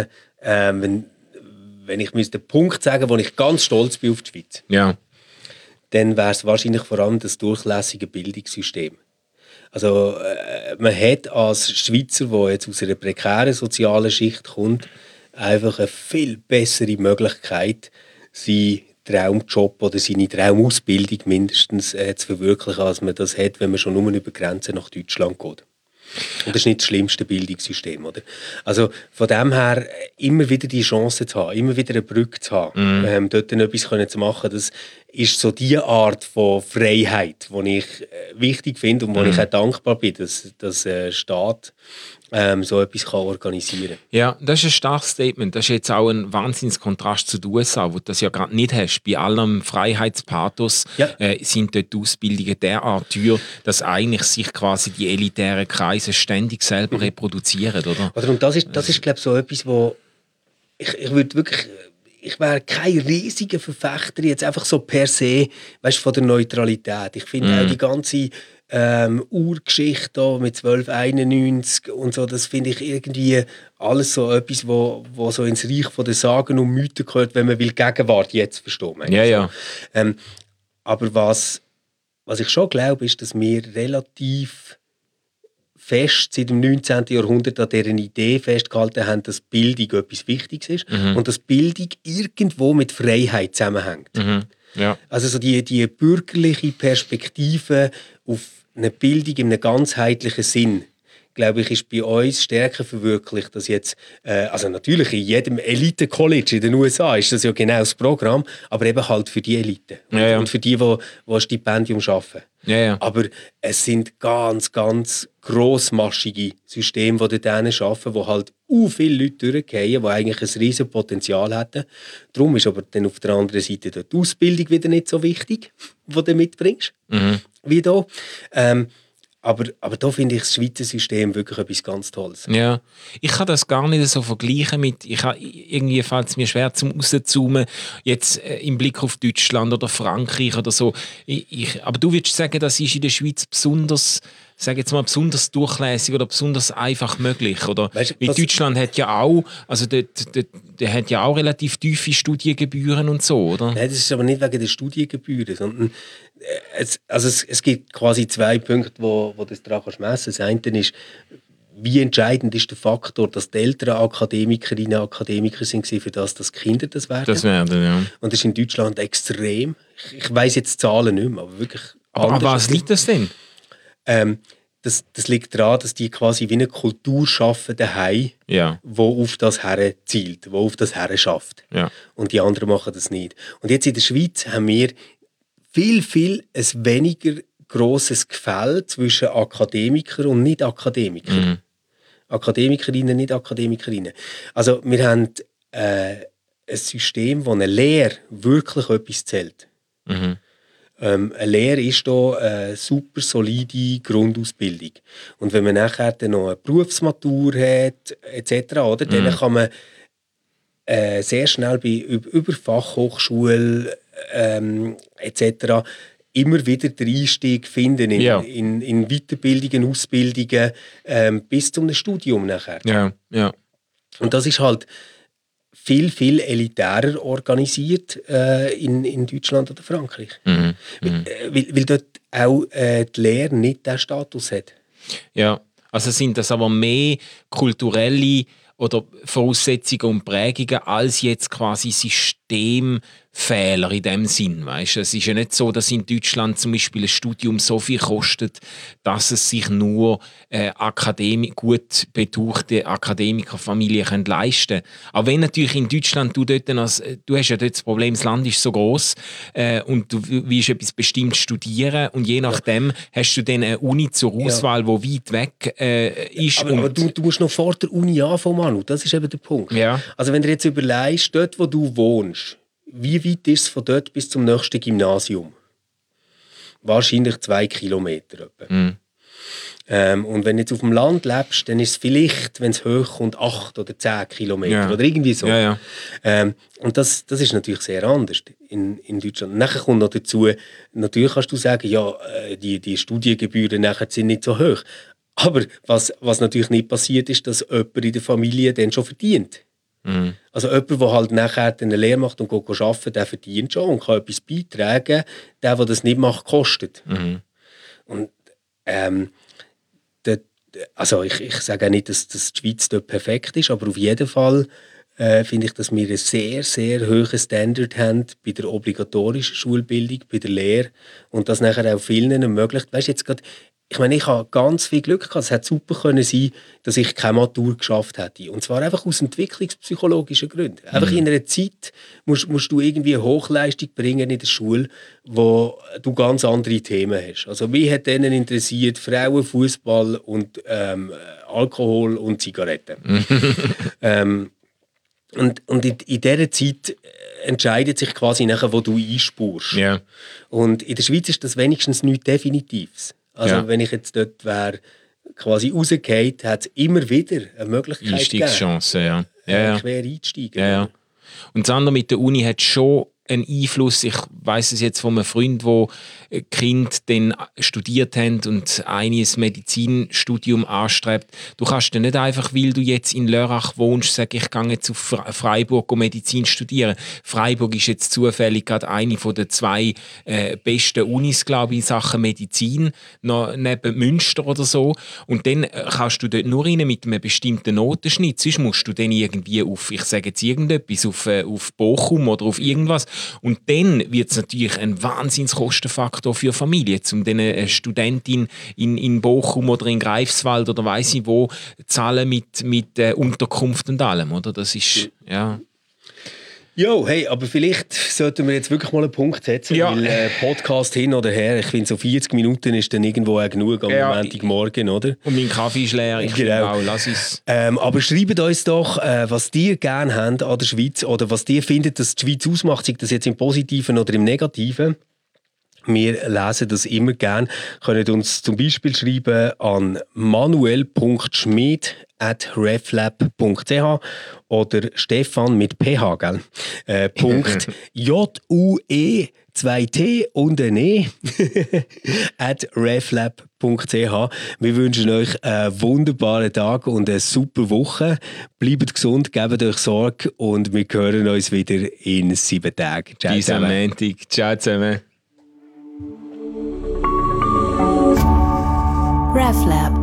Speaker 3: wenn ich den Punkt sagen, wo ich ganz stolz bin auf die Schweiz.
Speaker 2: Ja.
Speaker 3: Dann wäre es wahrscheinlich vor allem das durchlässige Bildungssystem. Also man hat als Schweizer, der jetzt aus einer prekären sozialen Schicht kommt, einfach eine viel bessere Möglichkeit, seinen Traumjob oder seine Traumausbildung mindestens zu verwirklichen, als man das hat, wenn man schon nur über Grenzen nach Deutschland geht. Und das ist nicht das schlimmste Bildungssystem, oder? Also von dem her immer wieder die Chance zu haben, immer wieder eine Brücke zu haben, dort dann etwas zu machen, das ist so die Art von Freiheit, die ich wichtig finde und wo ich auch dankbar bin, dass Staat so etwas kann organisieren kann.
Speaker 2: Ja, das ist ein starkes Statement. Das ist jetzt auch ein Wahnsinnskontrast zu den USA, wo du das ja gerade nicht hast. Bei allem Freiheitspathos sind dort die Ausbildungen derart teuer, dass eigentlich sich quasi die elitären Kreise ständig selber reproduzieren, oder?
Speaker 3: Und das ist glaube ich, so etwas, wo ich würde wirklich... Ich wäre kein riesiger Verfechter jetzt einfach so per se, weißt, von der Neutralität. Ich finde auch die ganze Urgeschichte da mit 1291 und so, das finde ich irgendwie alles so etwas, wo so ins Reich von den Sagen und Mythen gehört, wenn man will Gegenwart jetzt verstehen.
Speaker 2: Ja.
Speaker 3: Aber was ich schon glaube, ist, dass wir relativ fest seit dem 19. Jahrhundert an dieser Idee festgehalten haben, dass Bildung etwas Wichtiges ist und dass Bildung irgendwo mit Freiheit zusammenhängt.
Speaker 2: Ja.
Speaker 3: Also so die bürgerliche Perspektive auf eine Bildung in einem ganzheitlichen Sinn, glaube ich, ist bei uns stärker verwirklicht, dass jetzt, also natürlich in jedem Elite-College in den USA ist das ja genau das Programm, aber eben halt für die Elite und für die ein Stipendium schaffen.
Speaker 2: Ja.
Speaker 3: Aber es sind ganz, ganz grossmaschige Systeme, die dort arbeiten, wo halt viele Leute durchgehen, die eigentlich ein riesiges Potenzial hätten. Darum ist aber dann auf der anderen Seite dort die Ausbildung wieder nicht so wichtig, die du mitbringst, wie hier. Aber da finde ich das Schweizer System wirklich etwas ganz Tolles.
Speaker 2: Ja, ich kann das gar nicht so vergleichen mit, irgendwie fällt es mir schwer zum rauszoomen, jetzt im Blick auf Deutschland oder Frankreich oder so. Aber du würdest sagen, das ist in der Schweiz besonders durchlässig oder besonders einfach möglich, oder?
Speaker 3: Weißt,
Speaker 2: weil Deutschland hat ja auch, also der hat ja auch relativ tiefe Studiengebühren und so, oder?
Speaker 3: Nein, das ist aber nicht wegen der Studiengebühren, sondern es gibt quasi zwei Punkte, wo das daran messen kannst. Das eine ist, wie entscheidend ist der Faktor, dass die älteren Akademikerinnen und Akademiker sind, für das, dass die Kinder das werden.
Speaker 2: Ja.
Speaker 3: Und das ist in Deutschland extrem. Ich weiss jetzt die Zahlen nicht mehr, aber wirklich
Speaker 2: Aber was liegt das denn?
Speaker 3: Das liegt daran, dass die quasi wie eine Kultur schaffen daheim, die auf das her zielt, die auf das her schafft.
Speaker 2: Ja.
Speaker 3: Und die anderen machen das nicht. Und jetzt in der Schweiz haben wir viel ein weniger grosses Gefälle zwischen Akademikern und Nicht-Akademikern. Akademikerinnen, Nicht-Akademikerinnen. Also wir haben ein System, wo eine Lehre wirklich etwas zählt. Eine Lehre ist hier eine super solide Grundausbildung. Und wenn man nachher dann noch eine Berufsmatur hat, etc., oder, dann kann man sehr schnell über Fachhochschule etc. immer wieder den Einstieg finden in Weiterbildungen, Ausbildungen bis zum Studium nachher.
Speaker 2: Ja.
Speaker 3: Und das ist halt viel elitärer organisiert in Deutschland oder Frankreich. Weil dort auch die Lehre nicht diesen Status hat.
Speaker 2: Ja, also sind das aber mehr kulturelle oder Voraussetzungen und Prägungen als jetzt quasi Systemfehler in dem Sinn. Weißt? Es ist ja nicht so, dass in Deutschland zum Beispiel ein Studium so viel kostet, dass es sich nur gut betuchte Akademikerfamilien leisten können. Auch wenn natürlich in Deutschland du hast ja dort das Problem, das Land ist so gross und du willst etwas bestimmt studieren und je nachdem hast du dann eine Uni zur Auswahl, die weit weg ist.
Speaker 3: Aber du musst noch vor der Uni anfangen, Manu. Das ist eben der Punkt.
Speaker 2: Ja.
Speaker 3: Also wenn du jetzt überlegst, dort wo du wohnst, wie weit ist es von dort bis zum nächsten Gymnasium? Wahrscheinlich 2 Kilometer. Und wenn du jetzt auf dem Land lebst, dann ist es vielleicht, wenn es hoch kommt, 8 oder 10 Kilometer oder irgendwie so.
Speaker 2: Ja.
Speaker 3: Und das ist natürlich sehr anders in Deutschland. Nachher kommt noch dazu, natürlich kannst du sagen, die Studiengebühren nachher sind nicht so hoch. Aber was natürlich nicht passiert, ist, dass jemand in der Familie dann schon verdient. Also jemand, der halt nachher eine Lehre macht und geht arbeiten, der verdient schon und kann etwas beitragen. Der das nicht macht, kostet. Und also ich sage auch nicht, dass die Schweiz dort perfekt ist, aber auf jeden Fall finde ich, dass wir einen sehr, sehr hohen Standard haben bei der obligatorischen Schulbildung, bei der Lehre und das nachher auch vielen ermöglicht. Weißt, jetzt grad, ich meine, ich habe ganz viel Glück gehabt. Es hätte super können sein, dass ich keine Matur geschafft hätte. Und zwar einfach aus entwicklungspsychologischen Gründen. Einfach in einer Zeit musst du irgendwie eine Hochleistung bringen in der Schule, wo du ganz andere Themen hast. Also mich hat denen interessiert Frauen, Fußball und Alkohol und Zigaretten. Und in dieser Zeit entscheidet sich quasi nachher, wo du einspurst.
Speaker 2: Yeah.
Speaker 3: Und in der Schweiz ist das wenigstens nichts Definitives. Also wenn ich jetzt dort wäre, quasi rausgefallen, hat es immer wieder eine Möglichkeit
Speaker 2: Einstiegschancen,
Speaker 3: quer einzusteigen.
Speaker 2: Ja. Und das andere mit der Uni hat schon einen Einfluss. Ich weiss es jetzt von einem Freund, wo Kind dann studiert haben und ein Medizinstudium anstrebt. Du kannst dann nicht einfach, weil du jetzt in Lörrach wohnst, sagen, ich gehe jetzt auf Freiburg Medizin studieren. Freiburg ist jetzt zufällig gerade eine von den 2 besten Unis, glaube ich, in Sachen Medizin, noch neben Münster oder so. Und dann kannst du dort nur rein mit einem bestimmten Notenschnitt. Sonst musst du dann irgendwie auf, ich sage jetzt irgendetwas, auf Bochum oder auf irgendwas. Und dann wird es natürlich ein Wahnsinnskostenfaktor für Familie, um eine Studentin in Bochum oder in Greifswald oder weiss ich wo zahlen mit Unterkunft und allem, oder? Das ist, ja...
Speaker 3: Jo, hey, aber vielleicht sollten wir jetzt wirklich mal einen Punkt setzen, weil Podcast hin oder her, ich finde so 40 Minuten ist dann irgendwo auch genug am Montagmorgen, oder?
Speaker 2: Und mein Kaffee ist leer, ich finde auch, lass es.
Speaker 3: Aber schreibt uns doch, was ihr gerne habt an der Schweiz oder was ihr findet, dass die Schweiz ausmacht, sei das jetzt im Positiven oder im Negativen. Wir lesen das immer gerne. Könnt uns zum Beispiel schreiben an manuel.schmid@reflab.ch oder Stefan mit PH, gell? .jue 2t und ein E @reflab.ch. Wir wünschen euch einen wunderbaren Tag und eine super Woche. Bleibt gesund, gebt euch Sorge und wir hören uns wieder in 7 Tagen.
Speaker 2: Ciao zusammen. Ciao zusammen.
Speaker 1: RefLab